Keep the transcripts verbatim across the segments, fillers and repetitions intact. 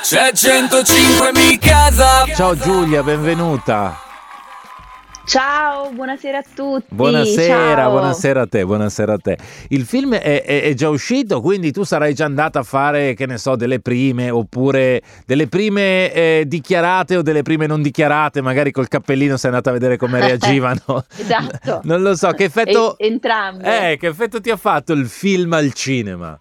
C'è centocinque mi casa. Ciao Giulia, benvenuta. Ciao, buonasera a tutti. Buonasera, Ciao. buonasera a te, buonasera a te. Il film è, è, è già uscito, quindi tu sarai già andata a fare, che ne so, delle prime, oppure delle prime eh, dichiarate o delle prime non dichiarate, magari col cappellino sei andata a vedere come reagivano. Esatto. Non lo so, che effetto... E, entrambe. Eh, che effetto ti ha fatto il film al cinema?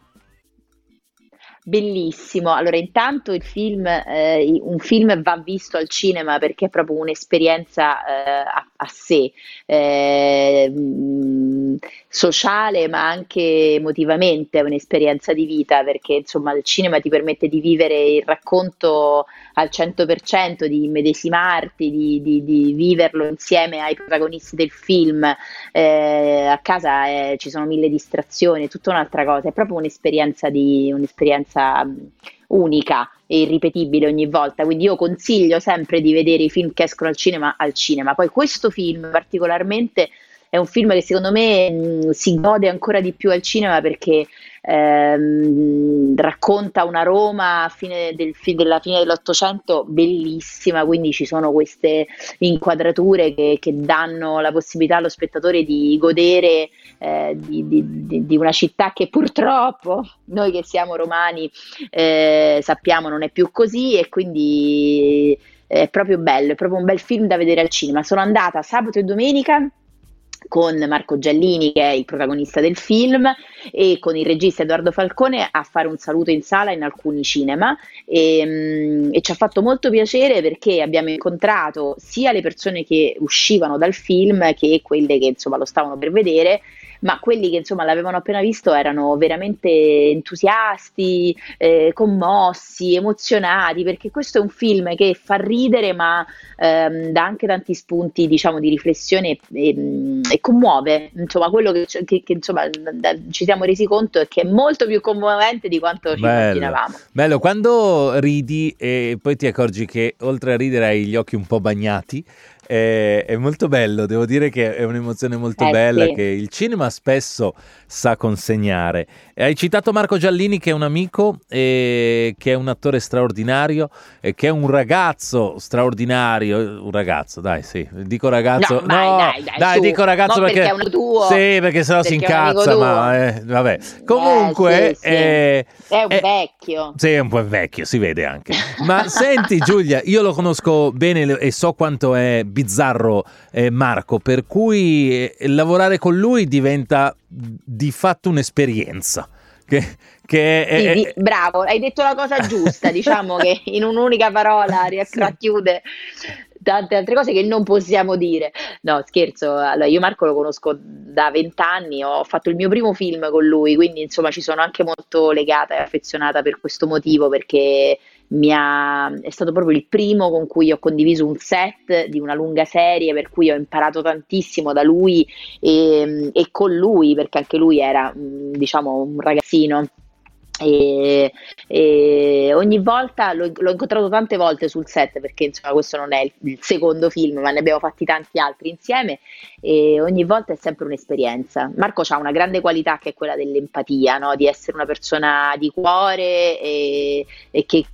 Bellissimo. Allora, intanto il film, eh, un film va visto al cinema perché è proprio un'esperienza eh, a, a sé, eh, mh, sociale, ma anche emotivamente è un'esperienza di vita, perché insomma il cinema ti permette di vivere il racconto al cento per cento, di immedesimarti, di, di, di viverlo insieme ai protagonisti del film. Eh, a casa eh, ci sono mille distrazioni, è tutta un'altra cosa, è proprio un'esperienza di un'esperienza unica e irripetibile ogni volta, quindi io consiglio sempre di vedere i film che escono al cinema al cinema. Poi questo film particolarmente è un film che secondo me mh, si gode ancora di più al cinema perché ehm, racconta una Roma a fine del, della fine dell'Ottocento bellissima, quindi ci sono queste inquadrature che, che danno la possibilità allo spettatore di godere eh, di, di, di una città che purtroppo noi che siamo romani eh, sappiamo non è più così, e quindi è proprio bello, è proprio un bel film da vedere al cinema. Sono andata sabato e domenica con Marco Giallini, che è il protagonista del film, e con il regista Edoardo Falcone a fare un saluto in sala in alcuni cinema, e, e ci ha fatto molto piacere perché abbiamo incontrato sia le persone che uscivano dal film che quelle che insomma lo stavano per vedere, ma quelli che insomma l'avevano appena visto erano veramente entusiasti, eh, commossi, emozionati, perché questo è un film che fa ridere ma ehm, dà anche tanti spunti, diciamo, di riflessione e, e commuove. Insomma, quello che, che, che insomma da, ci siamo resi conto è che è molto più commovente di quanto ci Bello. immaginavamo. Bello, quando ridi e poi ti accorgi che oltre a ridere hai gli occhi un po' bagnati. È, è molto bello, devo dire che è un'emozione molto Eh, bella sì. che il cinema spesso sa consegnare. E hai citato Marco Giallini, che è un amico, e che è un attore straordinario, e che è un ragazzo straordinario. Un ragazzo, dai, sì, dico ragazzo. No, vai, no, dai, dai, su. dico ragazzo Mo perché, perché è uno tuo. sì, perché sennò si Perché è un amico incazza. tuo. Ma eh, vabbè, comunque Eh, sì, sì. eh, È un eh, vecchio. Sì, è un po' vecchio, si vede anche. Ma senti Giulia, io lo conosco bene e so quanto è bizzarro eh, Marco, per cui eh, lavorare con lui diventa di fatto un'esperienza. Che, che è, Sì, è, di- bravo, hai detto la cosa giusta, diciamo che in un'unica parola ri- racchiude tante altre cose che non possiamo dire. No, scherzo, allora, io Marco lo conosco da vent'anni, ho fatto il mio primo film con lui, quindi insomma ci sono anche molto legata e affezionata per questo motivo, perché mi ha, è stato proprio il primo con cui ho condiviso un set di una lunga serie, per cui ho imparato tantissimo da lui e, e con lui, perché anche lui era, mh, diciamo, un ragazzino. E, e ogni volta l'ho, l'ho incontrato tante volte sul set, perché insomma questo non è il, il secondo film, ma ne abbiamo fatti tanti altri insieme, e ogni volta è sempre un'esperienza. Marco ha una grande qualità che è quella dell'empatia, no? Di essere una persona di cuore e, e che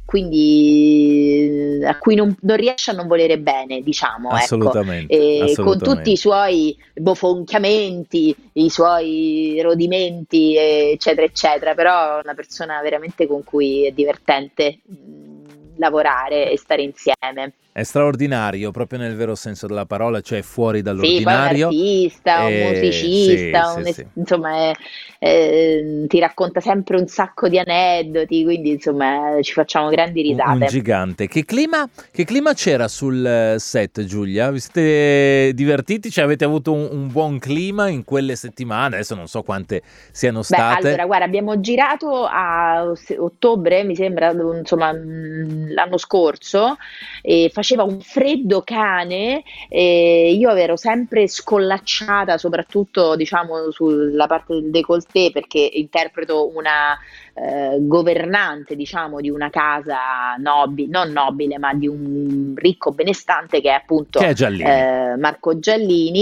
quindi a cui non, non riesce a non volere bene, diciamo, assolutamente, ecco. E assolutamente. con tutti i suoi bofonchiamenti, i suoi rodimenti, eccetera, eccetera, però è una persona veramente con cui è divertente mh, lavorare e stare insieme. È straordinario, proprio nel vero senso della parola, cioè fuori Sì, poi è un dall'ordinario. artista, un Eh, musicista, sì, un sì, es- sì. insomma è- eh, ti racconta sempre un sacco di aneddoti, quindi insomma ci facciamo grandi Un, un risate. gigante. Che clima, che clima c'era sul eh, set, Giulia? Vi siete divertiti? Cioè, avete avuto un, un buon clima in quelle settimane? Adesso non so quante siano Beh, state. allora, guarda, abbiamo girato a se- ottobre, mi sembra, insomma, mh, l'anno scorso, e faceva un freddo cane, e io ero sempre scollacciata, soprattutto, diciamo, sulla parte del décolleté, perché interpreto una eh, governante, diciamo, di una casa nobile, non nobile, ma di un ricco benestante che è appunto Che è Giallini. eh, Marco Giallini.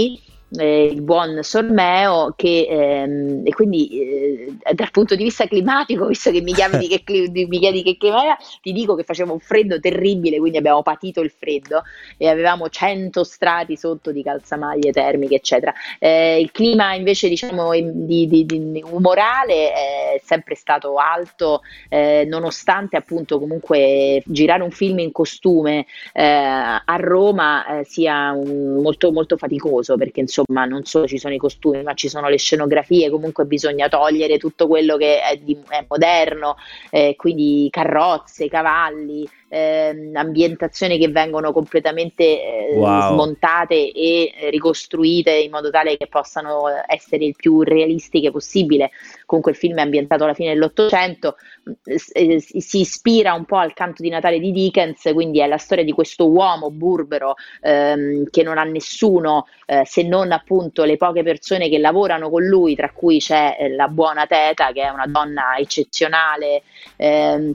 eh, il buon Sormeo, che ehm, e quindi eh, dal punto di vista climatico, visto che mi chiami di che, cli- di- mi chiedi che clima era, ti dico che faceva un freddo terribile, quindi abbiamo patito il freddo e avevamo cento strati sotto di calzamaglie termiche, eccetera. Eh, il clima invece, diciamo, di, di- di umorale è sempre stato alto, eh, nonostante appunto comunque girare un film in costume eh, a Roma eh, sia un- molto molto faticoso, perché insomma non solo ci sono i costumi, ma ci sono le scenografie, comunque bisogna togliere tutto quello che è, di, è moderno, eh, quindi carrozze, cavalli, ehm, ambientazioni che vengono completamente eh, Wow. smontate e eh, ricostruite in modo tale che possano essere il più realistiche possibile. Comunque il film è ambientato alla fine dell'Ottocento, eh, si ispira un po' al Canto di Natale di Dickens, quindi è la storia di questo uomo burbero ehm, che non ha nessuno eh, se non appunto le poche persone che lavorano con lui, tra cui c'è eh, la buona Teta, che è una donna eccezionale, ehm,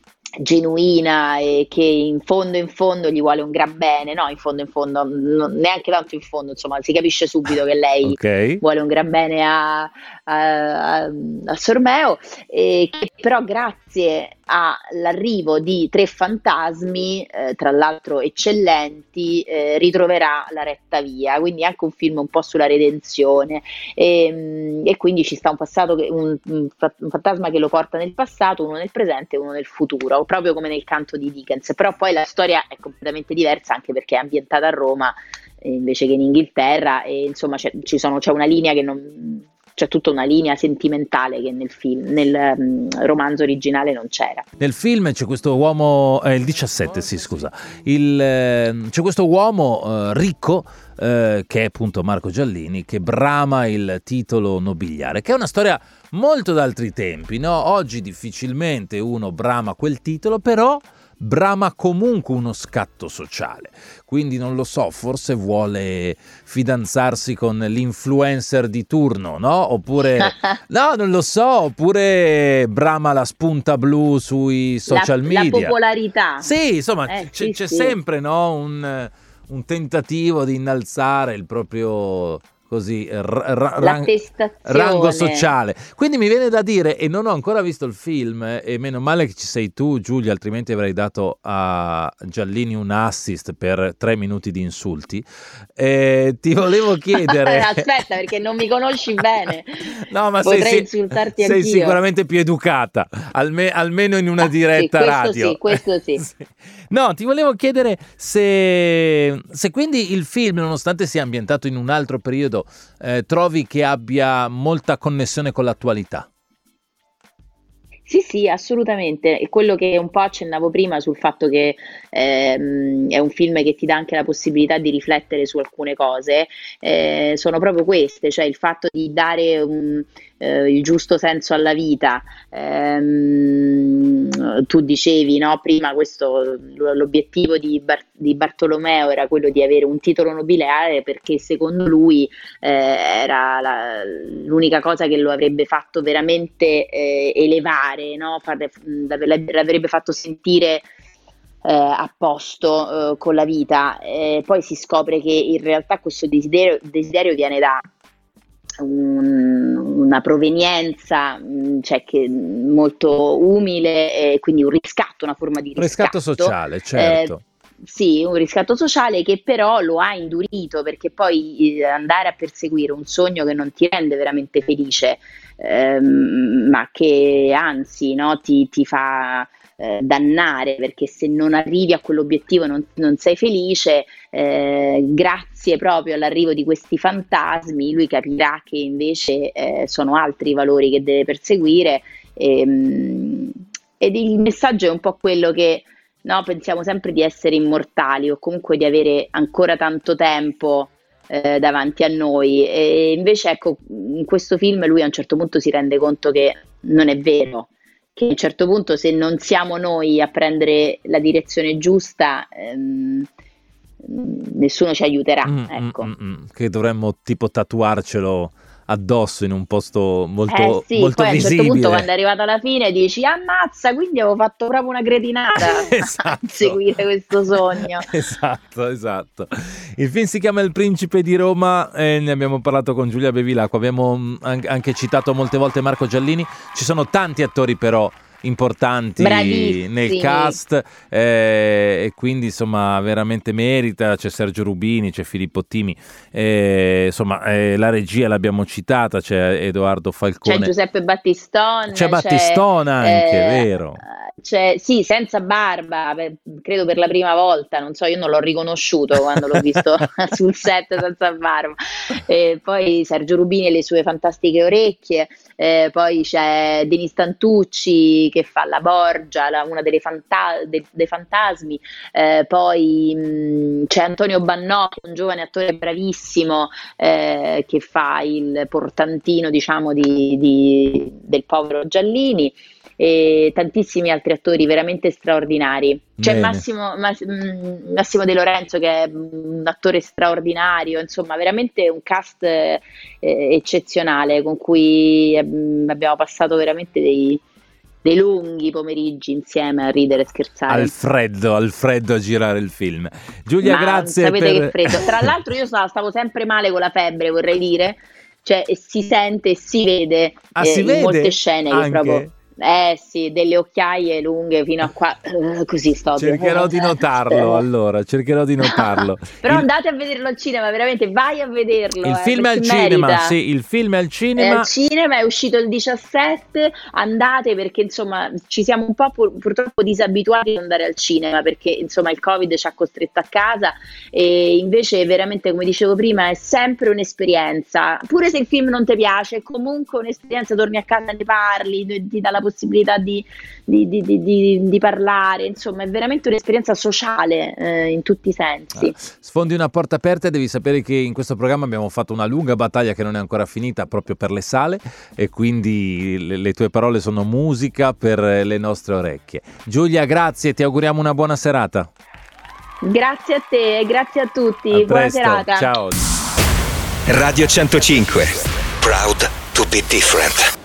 genuina, e che in fondo in fondo gli vuole un gran bene, no, in fondo in fondo, non- neanche tanto in fondo, insomma, si capisce subito che lei Ok. vuole un gran bene a, a, a Sormeo, e che però grazie all'arrivo di tre fantasmi, eh, tra l'altro eccellenti, eh, ritroverà la retta via, quindi anche un film un po' sulla redenzione, e, e quindi ci sta un passato che, un, un fa- un fantasma che lo porta nel passato, uno nel presente e uno nel futuro, proprio come nel Canto di Dickens, però poi la storia è completamente diversa, anche perché è ambientata a Roma eh, invece che in Inghilterra, e insomma c'è, ci sono, c'è una linea che non c'è tutta una linea sentimentale che nel film, nel um, romanzo originale non c'era. Nel film c'è questo uomo, eh, il diciassette, sì, scusa, il, eh, c'è questo uomo eh, ricco, eh, che è appunto Marco Giallini, che brama il titolo nobiliare, che è una storia molto d'altri tempi, no? Oggi difficilmente uno brama quel titolo, però brama comunque uno scatto sociale, quindi non lo so, forse vuole fidanzarsi con l'influencer di turno, no? Oppure, no, non lo so, oppure brama la spunta blu sui social la, media. La popolarità. Sì, insomma, eh, c'è, sì, c'è sì. sempre, no, un, un tentativo di innalzare il proprio così r- r- ran- rango sociale. Quindi mi viene da dire, e non ho ancora visto il film, eh, e meno male che ci sei tu, Giulia, altrimenti avrei dato a Giallini un assist per tre minuti di insulti. Eh, ti volevo chiedere... Aspetta, perché non mi conosci bene. No, ma potrei sei, insultarti sei anch'io. Sicuramente più educata, alme- almeno in una diretta sì, questo radio. Sì, questo sì. No, ti volevo chiedere se, se quindi il film, nonostante sia ambientato in un altro periodo, eh, trovi che abbia molta connessione con l'attualità. Sì, sì, assolutamente. E quello che un po' accennavo prima sul fatto che ehm, è un film che ti dà anche la possibilità di riflettere su alcune cose, eh, sono proprio queste, cioè il fatto di dare un, eh, il giusto senso alla vita. Ehm, tu dicevi, no, prima questo, l'obiettivo di, Bar- di Bartolomeo era quello di avere un titolo nobiliare, perché secondo lui eh, era la- l'unica cosa che lo avrebbe fatto veramente eh, elevare, no? Far- l'avrebbe fatto sentire eh, a posto eh, con la vita. Eh, poi si scopre che in realtà questo desiderio, desiderio viene da un- una provenienza, mh, cioè che molto umile, e quindi un riscatto, una forma di riscatto, Riscatto sociale, certo. Eh, sì, un riscatto sociale che però lo ha indurito, perché poi eh, andare a perseguire un sogno che non ti rende veramente felice, ehm, ma che anzi, no, ti, ti fa eh, dannare, perché se non arrivi a quell'obiettivo non, non sei felice, eh, grazie proprio all'arrivo di questi fantasmi lui capirà che invece eh, sono altri i valori che deve perseguire, ehm, ed il messaggio è un po' quello che, no, pensiamo sempre di essere immortali o comunque di avere ancora tanto tempo eh, davanti a noi, e invece ecco, in questo film lui a un certo punto si rende conto che non è vero, che a un certo punto se non siamo noi a prendere la direzione giusta ehm, nessuno ci aiuterà, Mm, ecco. mm, mm, mm, che dovremmo tipo tatuarcelo addosso in un posto molto, eh sì, molto poi a un certo visibile. punto quando è arrivato alla fine dici ammazza, quindi avevo fatto proprio una cretinata Esatto. a seguire questo sogno. Esatto, esatto. Il film si chiama Il Principe di Roma e ne abbiamo parlato con Giulia Bevilacqua, abbiamo mh, an- anche citato molte volte Marco Giallini, ci sono tanti attori però importanti Bravissimi. nel cast eh, e quindi insomma veramente merita. C'è Sergio Rubini, c'è Filippo Timi, eh, insomma eh, la regia l'abbiamo citata, c'è Edoardo Falcone, C'è Giuseppe Battistone, c'è Battistona anche, eh, vero? C'è, sì, senza barba, per- credo per la prima volta, non so, io non l'ho riconosciuto quando l'ho visto sul set senza barba. E poi Sergio Rubini e le sue fantastiche orecchie, eh, poi c'è Denis Tantucci che fa la Borgia, la- una delle fanta- de- dei fantasmi, eh, poi mh, c'è Antonio Bannocchi, un giovane attore bravissimo, eh, che fa il portantino, diciamo, di, di- del povero Giallini, e tantissimi altri attori veramente straordinari. C'è Bene. Massimo, Mass- mh, Massimo De Lorenzo che è un attore straordinario, insomma veramente un cast eh, eccezionale con cui eh, abbiamo passato veramente dei, dei lunghi pomeriggi insieme a ridere e scherzare. Al freddo, al freddo a girare il film. Giulia, Ma grazie sapete per... che freddo. Tra l'altro io stavo, stavo sempre male con la febbre, vorrei dire, cioè e si sente e si vede Ah, eh, si in vede molte scene che anche? proprio eh sì, delle occhiaie lunghe fino a qua, eh, così sto. Cercherò di notarlo, allora, cercherò di notarlo. Però Il- andate a vederlo al cinema, veramente, vai a vederlo. Il eh, film è al perché cinema, merita. sì, il film è al È cinema. al cinema, è uscito il diciassette, andate perché insomma ci siamo un po' pur- purtroppo disabituati ad andare al cinema perché insomma il Covid ci ha costretto a casa e invece veramente come dicevo prima è sempre un'esperienza, pure se il film non ti piace è comunque un'esperienza, torni a casa e ne parli, ti ti dà la possibilità di, di, di, di, di- di parlare, insomma è veramente un'esperienza sociale eh, in tutti i sensi. Ah, sfondi una porta aperta e devi sapere che in questo programma abbiamo fatto una lunga battaglia che non è ancora finita proprio per le sale e quindi le, le tue parole sono musica per le nostre orecchie. Giulia, grazie, ti auguriamo una buona serata. Grazie a te e grazie a tutti, A buona presto, serata. ciao. Radio centocinque. Proud to be different.